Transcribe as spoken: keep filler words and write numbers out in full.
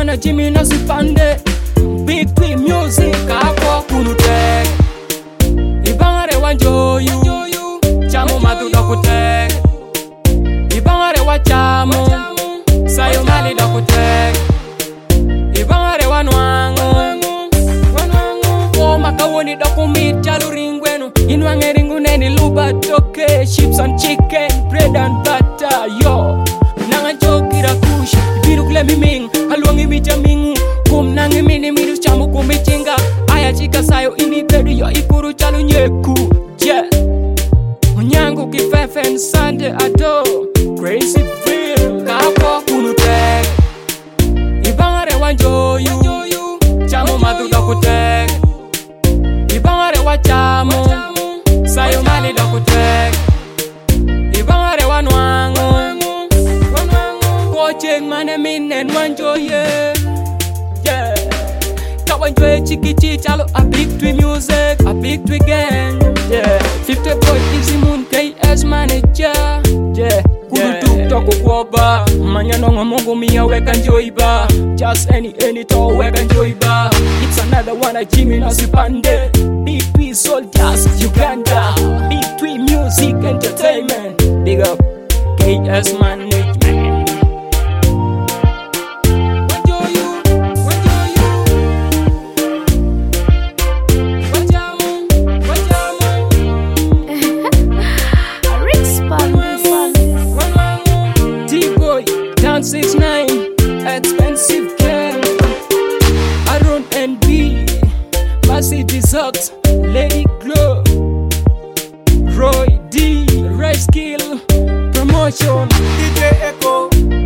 wana Jimmy na Sipande. Big Three Music hapo kunute. Ibangare wanjoyu chamo matu dokute. Ibangare wachamo sayo mali dokute. Ibangare wanwangu o makawoni dokumit chaluringwenu. Inwange ringu neni luba toke. Chips and chicken, bread and butter, yo. Nanga jokira kush, biru kule miming. Haluangi mijamingu, kum nangi mini miru chamu kumichinga. Aya chika sayo ini bedu yo ikuru chalu nyeku, yeah. Munyangu kifefen sande ado. Crazy feel, kapo kunute. Ibangare wanjoyu chamo matu dokute. Ibangare wachamo sayo mali dokute. Ibangare wanwangu watching mane minen wanjoye, yeah. Kawanjoye chikichi chalo a Big Three Music, a Big Three gang, yeah. Fifty boy easy moon K S manager, yeah. Kuru tuk toko kuoba Manyanonga mongo miya weka njoiba. Just any any to weka njoiba. It's another one a Jimmy na Sipande. Big Three Soldiers Uganda. Big Three Music Entertainment. Big up K S Management. six nine expensive care. Aaron and B, Massey Desert, Lady Glow, Roy D, Red Skill Promotion, D J Echo.